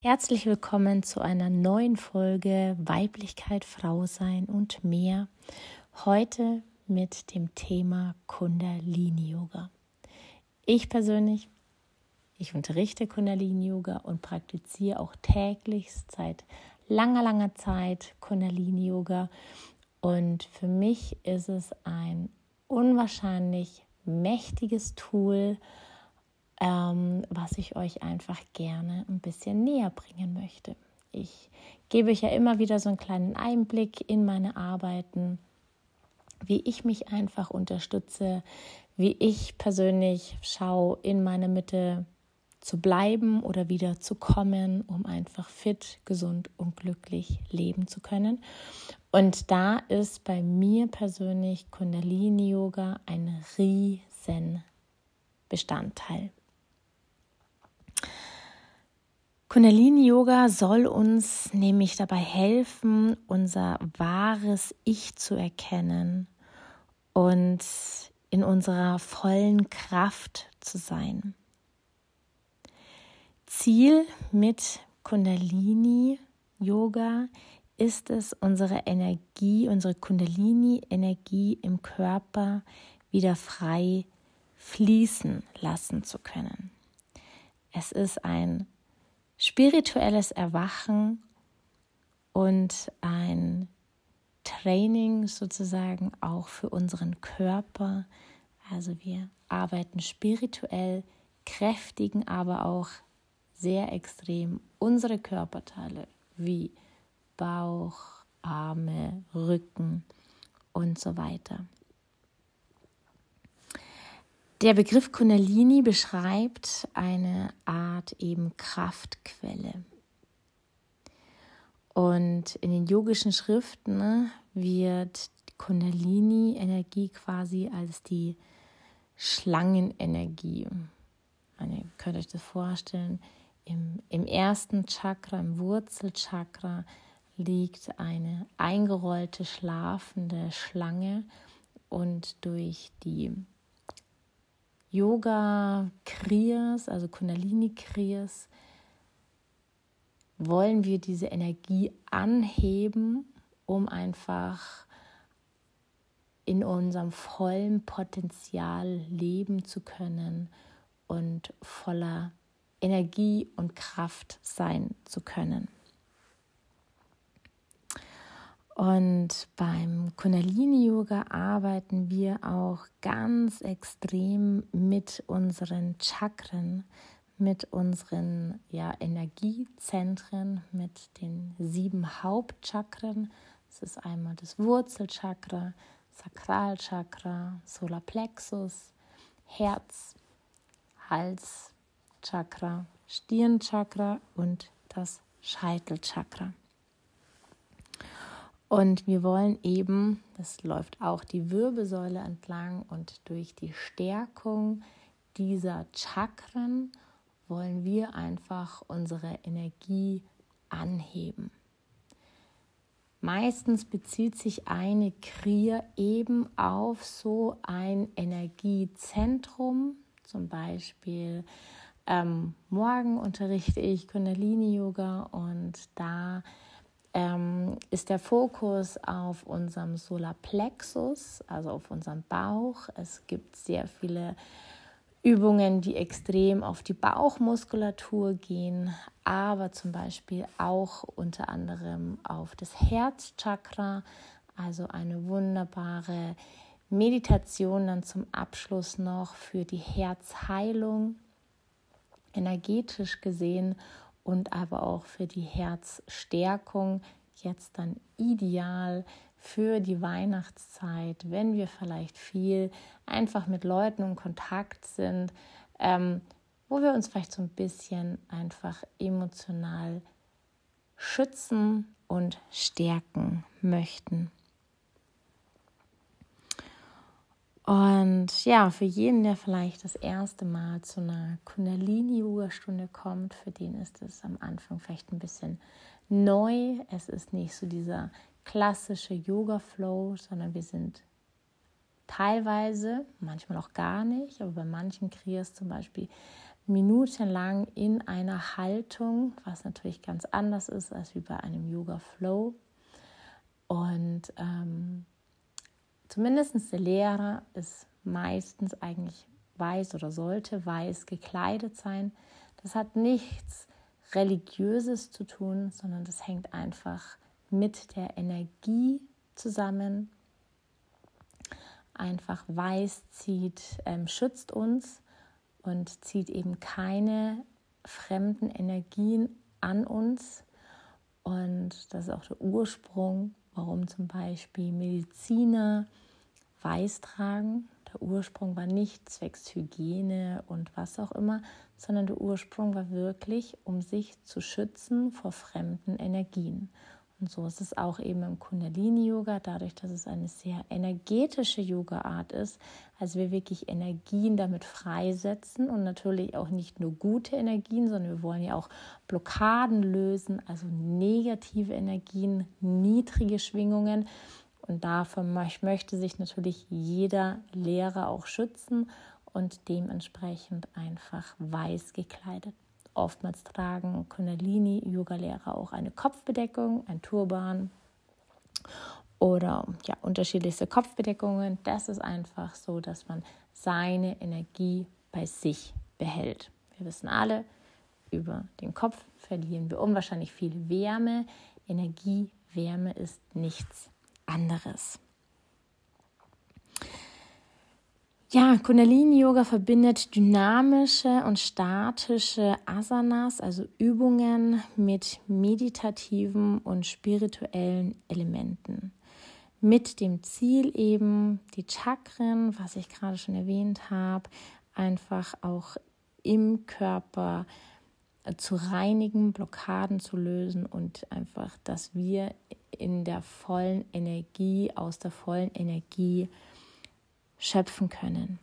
Herzlich willkommen zu einer neuen Folge Weiblichkeit, Frau sein und mehr. Heute mit dem Thema Kundalini-Yoga. Ich persönlich, unterrichte Kundalini-Yoga und praktiziere auch täglich seit langer Zeit Kundalini-Yoga. Und für mich ist es ein unwahrscheinlich mächtiges Tool, was ich euch einfach gerne ein bisschen näher bringen möchte. Ich gebe euch ja immer wieder so einen kleinen Einblick in meine Arbeiten, wie ich mich einfach unterstütze, wie ich persönlich schaue, in meiner Mitte zu bleiben oder wieder zu kommen, um einfach fit, gesund und glücklich leben zu können. Und da ist bei mir persönlich Kundalini-Yoga ein riesen Bestandteil. Kundalini-Yoga soll uns nämlich dabei helfen, unser wahres Ich zu erkennen und in unserer vollen Kraft zu sein. Ziel mit Kundalini-Yoga ist es, unsere Kundalini-Energie im Körper wieder frei fließen lassen zu können. Es ist ein spirituelles Erwachen und ein Training sozusagen auch für unseren Körper. Also wir arbeiten spirituell, kräftigen aber auch sehr extrem unsere Körperteile wie Bauch, Arme, Rücken und so weiter. Der Begriff Kundalini beschreibt eine Art eben Kraftquelle. Und in den yogischen Schriften wird Kundalini-Energie quasi als die Schlangenenergie. Ihr könnt euch das vorstellen, im ersten Chakra, im Wurzelchakra, liegt eine eingerollte, schlafende Schlange und durch die Yoga-Kriyas, also Kundalini-Kriyas, wollen wir diese Energie anheben, um einfach in unserem vollen Potenzial leben zu können und voller Energie und Kraft sein zu können. Und beim Kundalini-Yoga arbeiten wir auch ganz extrem mit unseren Chakren, mit unseren Energiezentren, mit den 7 Hauptchakren. Das ist einmal das Wurzelchakra, Sakralchakra, Solarplexus, Herz, Halschakra, Stirnchakra und das Scheitelchakra. Und wir wollen eben, das läuft auch die Wirbelsäule entlang und durch die Stärkung dieser Chakren wollen wir einfach unsere Energie anheben. Meistens bezieht sich eine Kriya eben auf so ein Energiezentrum. Zum Beispiel morgen unterrichte ich Kundalini-Yoga und da ist der Fokus auf unserem Solarplexus, also auf unserem Bauch. Es gibt sehr viele Übungen, die extrem auf die Bauchmuskulatur gehen, aber zum Beispiel auch unter anderem auf das Herzchakra, also eine wunderbare Meditation dann zum Abschluss noch für die Herzheilung, energetisch gesehen, und aber auch für die Herzstärkung, jetzt dann ideal für die Weihnachtszeit, wenn wir vielleicht viel einfach mit Leuten in Kontakt sind, wo wir uns vielleicht so ein bisschen einfach emotional schützen und stärken möchten. Und ja, für jeden, der vielleicht das erste Mal zu einer Kundalini-Yoga-Stunde kommt, für den ist es am Anfang vielleicht ein bisschen neu. Es ist nicht so dieser klassische Yoga-Flow, sondern wir sind teilweise, manchmal auch gar nicht, aber bei manchen Kriyas zum Beispiel minutenlang in einer Haltung, was natürlich ganz anders ist als wie bei einem Yoga Flow. Und zumindest der Lehrer ist meistens eigentlich weiß oder sollte weiß gekleidet sein. Das hat nichts Religiöses zu tun, sondern das hängt einfach mit der Energie zusammen. Einfach weiß schützt uns und zieht eben keine fremden Energien an uns. Und das ist auch der Ursprung, warum zum Beispiel Mediziner weiß tragen. Der Ursprung war nicht zwecks Hygiene und was auch immer, sondern der Ursprung war wirklich, um sich zu schützen vor fremden Energien. Und so ist es auch eben im Kundalini-Yoga, dadurch, dass es eine sehr energetische Yoga-Art ist, also wir wirklich Energien damit freisetzen und natürlich auch nicht nur gute Energien, sondern wir wollen ja auch Blockaden lösen, also negative Energien, niedrige Schwingungen. Und davor möchte sich natürlich jeder Lehrer auch schützen und dementsprechend einfach weiß gekleidet. Oftmals tragen Kundalini-Yoga-Lehrer auch eine Kopfbedeckung, ein Turban oder unterschiedlichste Kopfbedeckungen. Das ist einfach so, dass man seine Energie bei sich behält. Wir wissen alle, über den Kopf verlieren wir unwahrscheinlich viel Wärme. Energie, Wärme ist nichts anderes. Ja, Kundalini-Yoga verbindet dynamische und statische Asanas, also Übungen mit meditativen und spirituellen Elementen. Mit dem Ziel eben, die Chakren, was ich gerade schon erwähnt habe, einfach auch im Körper zu reinigen, Blockaden zu lösen und einfach, dass wir in der vollen Energie, aus der vollen Energie schöpfen können.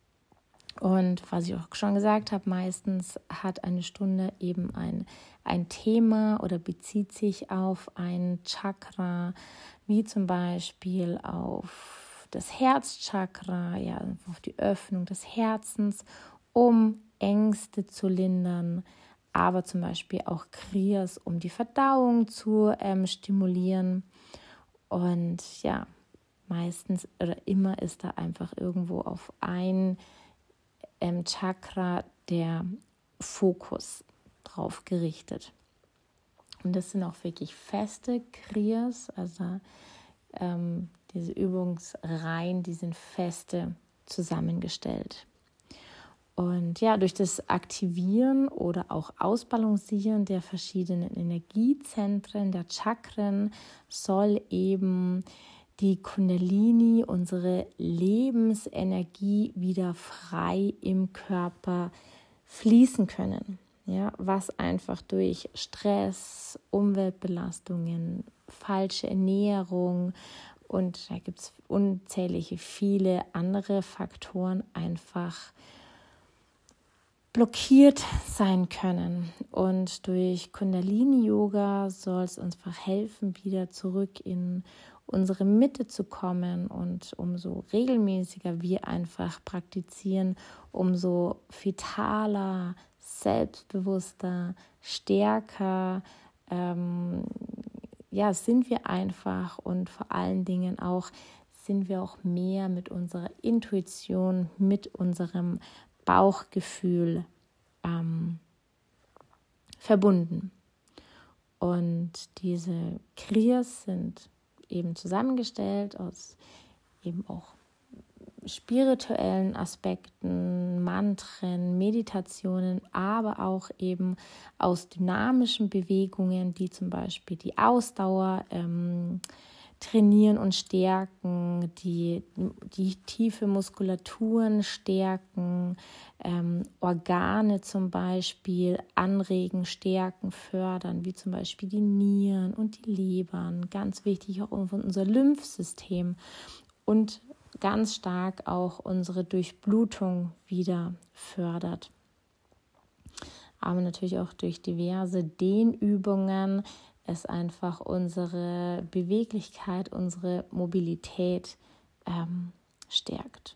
Und was ich auch schon gesagt habe, meistens hat eine Stunde eben ein Thema oder bezieht sich auf ein Chakra, wie zum Beispiel auf das Herzchakra, ja, auf die Öffnung des Herzens, um Ängste zu lindern, aber zum Beispiel auch Kriyas, um die Verdauung zu stimulieren. Und ja, meistens oder immer ist da einfach irgendwo auf ein Chakra der Fokus drauf gerichtet. Und das sind auch wirklich feste Kriyas, also diese Übungsreihen, die sind feste zusammengestellt. Und ja, durch das Aktivieren oder auch Ausbalancieren der verschiedenen Energiezentren, der Chakren, soll eben die Kundalini, unsere Lebensenergie, wieder frei im Körper fließen können. Ja, was einfach durch Stress, Umweltbelastungen, falsche Ernährung und da gibt es unzählige viele andere Faktoren einfach blockiert sein können. Und durch Kundalini-Yoga soll es uns einfach helfen, wieder zurück in unsere Mitte zu kommen. Und umso regelmäßiger wir einfach praktizieren, umso vitaler, selbstbewusster, stärker sind wir einfach. Und vor allen Dingen auch sind wir auch mehr mit unserer Intuition, mit unserem Bauchgefühl verbunden. Und diese Kriyas sind eben zusammengestellt aus eben auch spirituellen Aspekten, Mantren, Meditationen, aber auch eben aus dynamischen Bewegungen, die zum Beispiel die Ausdauer trainieren und stärken, die tiefe Muskulaturen stärken, Organe zum Beispiel anregen, stärken, fördern, wie zum Beispiel die Nieren und die Lebern, ganz wichtig auch unser Lymphsystem und ganz stark auch unsere Durchblutung wieder fördert. Aber natürlich auch durch diverse Dehnübungen es einfach unsere Beweglichkeit, unsere Mobilität stärkt.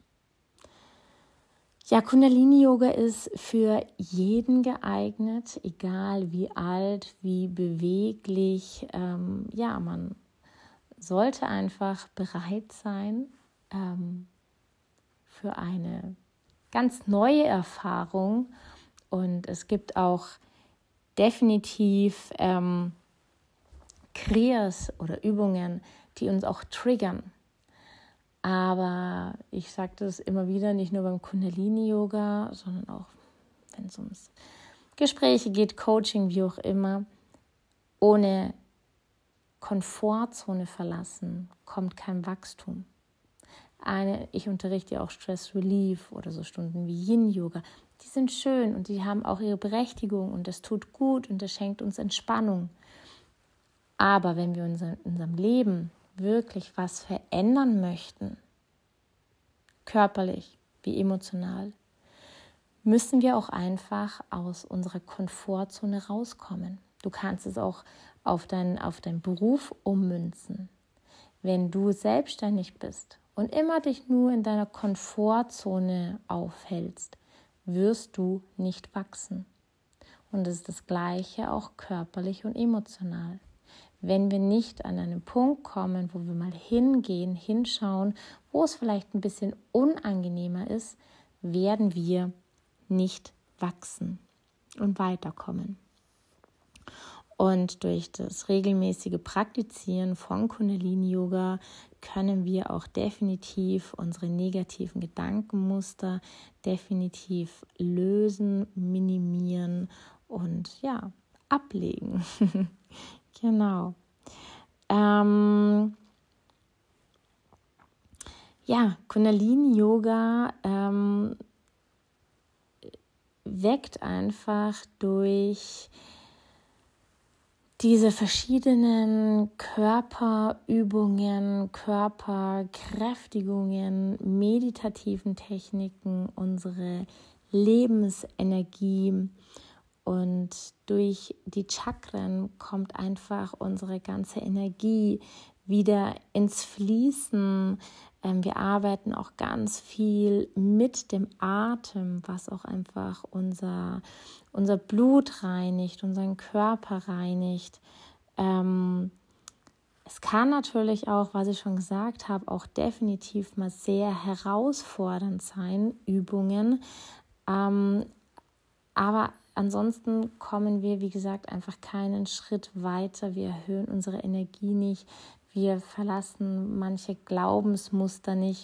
Ja, Kundalini-Yoga ist für jeden geeignet, egal wie alt, wie beweglich. Man sollte einfach bereit sein für eine ganz neue Erfahrung. Und es gibt auch definitiv Kriyas oder Übungen, die uns auch triggern. Aber ich sage das immer wieder, nicht nur beim Kundalini-Yoga, sondern auch, wenn es ums Gespräche geht, Coaching, wie auch immer. Ohne Komfortzone verlassen kommt kein Wachstum. Ich unterrichte ja auch Stress Relief oder so Stunden wie Yin-Yoga. Die sind schön und die haben auch ihre Berechtigung und das tut gut und das schenkt uns Entspannung. Aber wenn wir in unserem Leben wirklich was verändern möchten, körperlich wie emotional, müssen wir auch einfach aus unserer Komfortzone rauskommen. Du kannst es auch auf deinen Beruf ummünzen. Wenn du selbstständig bist und immer dich nur in deiner Komfortzone aufhältst, wirst du nicht wachsen. Und es ist das Gleiche auch körperlich und emotional. Wenn wir nicht an einen Punkt kommen, wo wir mal hingehen, hinschauen, wo es vielleicht ein bisschen unangenehmer ist, werden wir nicht wachsen und weiterkommen. Und durch das regelmäßige Praktizieren von Kundalini-Yoga können wir auch definitiv unsere negativen Gedankenmuster definitiv lösen, minimieren und ablegen. Genau. Kundalini-Yoga weckt einfach durch diese verschiedenen Körperübungen, Körperkräftigungen, meditativen Techniken, unsere Lebensenergie. Und durch die Chakren kommt einfach unsere ganze Energie wieder ins Fließen. Wir arbeiten auch ganz viel mit dem Atem, was auch einfach unser Blut reinigt, unseren Körper reinigt. Es kann natürlich auch, was ich schon gesagt habe, auch definitiv mal sehr herausfordernd sein, Übungen. Aber ansonsten kommen wir, wie gesagt, einfach keinen Schritt weiter. Wir erhöhen unsere Energie nicht. Wir verlassen manche Glaubensmuster nicht.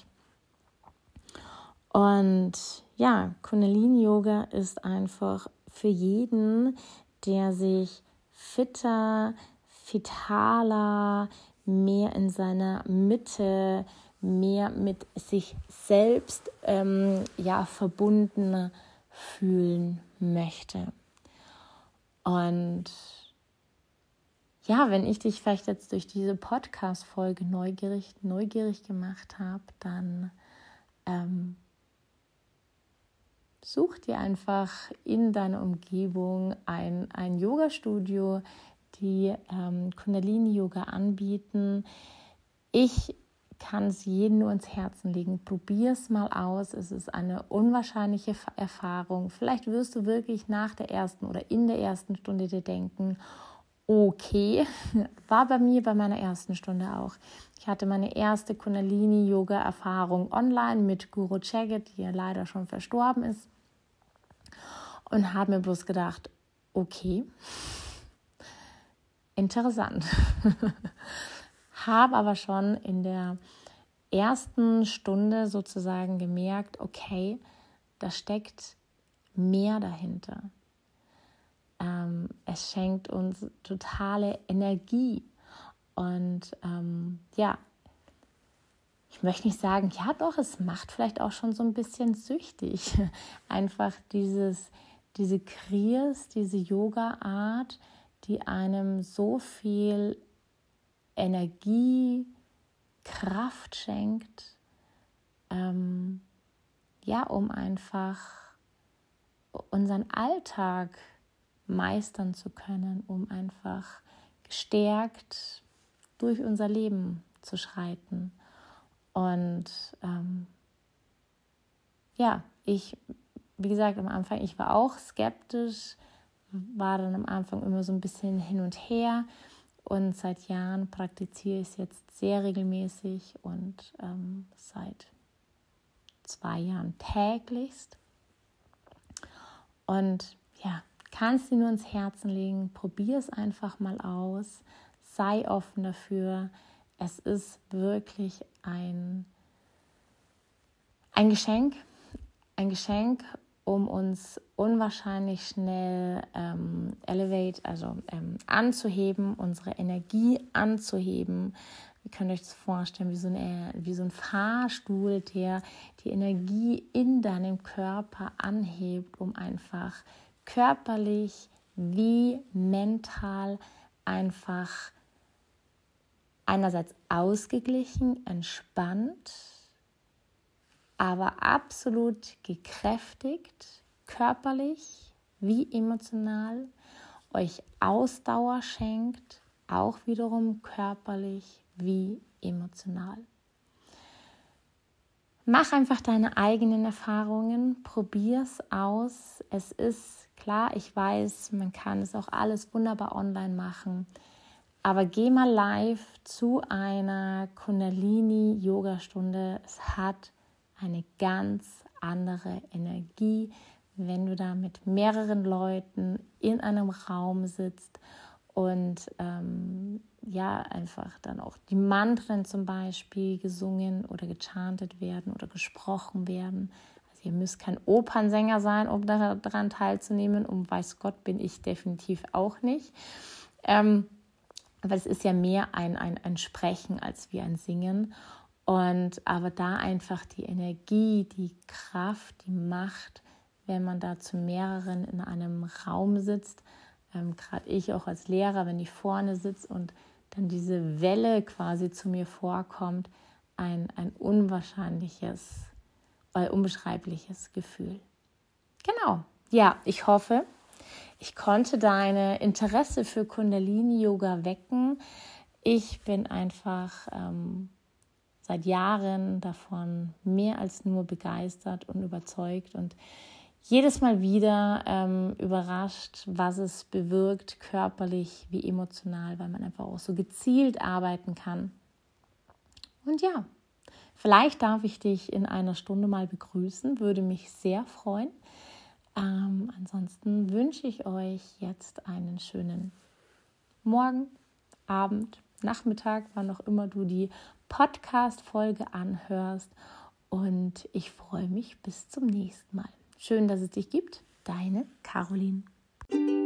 Und Kundalini-Yoga ist einfach für jeden, der sich fitter, vitaler, mehr in seiner Mitte, mehr mit sich selbst verbunden fühlen möchte. Und wenn ich dich vielleicht jetzt durch diese Podcast-Folge neugierig gemacht habe, dann such dir einfach in deiner Umgebung ein Yoga-Studio, die Kundalini-Yoga anbieten. Ich kann es jedem nur ins Herzen legen. Probier es mal aus. Es ist eine unwahrscheinliche Erfahrung. Vielleicht wirst du wirklich nach der ersten oder in der ersten Stunde dir denken, okay, war bei mir bei meiner ersten Stunde auch. Ich hatte meine erste Kundalini-Yoga-Erfahrung online mit Guru Jagat, die ja leider schon verstorben ist. Und habe mir bloß gedacht, okay, interessant. Habe aber schon in der ersten Stunde sozusagen gemerkt, okay, da steckt mehr dahinter. Es schenkt uns totale Energie. Und ich möchte nicht sagen, ja doch, es macht vielleicht auch schon so ein bisschen süchtig. Einfach diese Kriyas, diese Yoga-Art, die einem so viel Energie, Kraft schenkt, um einfach unseren Alltag meistern zu können, um einfach gestärkt durch unser Leben zu schreiten. Und wie gesagt, am Anfang, ich war auch skeptisch, war dann am Anfang immer so ein bisschen hin und her und seit Jahren praktiziere ich es jetzt sehr regelmäßig und seit 2 Jahren täglichst. Und ja, kannst dir nur ins Herzen legen, probier es einfach mal aus, sei offen dafür. Es ist wirklich ein Geschenk, um uns unwahrscheinlich schnell anzuheben, unsere Energie anzuheben. Ihr könnt euch das vorstellen, wie so ein Fahrstuhl, der die Energie in deinem Körper anhebt, um einfach körperlich wie mental einfach einerseits ausgeglichen, entspannt, aber absolut gekräftigt, körperlich wie emotional, euch Ausdauer schenkt, auch wiederum körperlich wie emotional. Mach einfach deine eigenen Erfahrungen, probier's aus. Es ist klar, ich weiß, man kann es auch alles wunderbar online machen, aber geh mal live zu einer Kundalini-Yoga-Stunde. Es hat eine ganz andere Energie, wenn du da mit mehreren Leuten in einem Raum sitzt und einfach dann auch die Mantren zum Beispiel gesungen oder gechantet werden oder gesprochen werden. Also ihr müsst kein Opernsänger sein, um daran teilzunehmen, weiß Gott bin ich definitiv auch nicht. Aber es ist ja mehr ein Sprechen als wie ein Singen. Aber da einfach die Energie, die Kraft, die Macht, wenn man da zu mehreren in einem Raum sitzt, gerade ich auch als Lehrer, wenn ich vorne sitze und dann diese Welle quasi zu mir vorkommt, ein unwahrscheinliches, unbeschreibliches Gefühl. Genau, ja, ich hoffe, ich konnte deine Interesse für Kundalini-Yoga wecken. Ich bin einfach seit Jahren davon mehr als nur begeistert und überzeugt und jedes Mal wieder überrascht, was es bewirkt, körperlich wie emotional, weil man einfach auch so gezielt arbeiten kann. Und ja, vielleicht darf ich dich in einer Stunde mal begrüßen, würde mich sehr freuen. Ansonsten wünsche ich euch jetzt einen schönen Morgen, Abend, Nachmittag, wann auch immer du die Podcast-Folge anhörst. Und ich freue mich bis zum nächsten Mal. Schön, dass es dich gibt. Deine Caroline.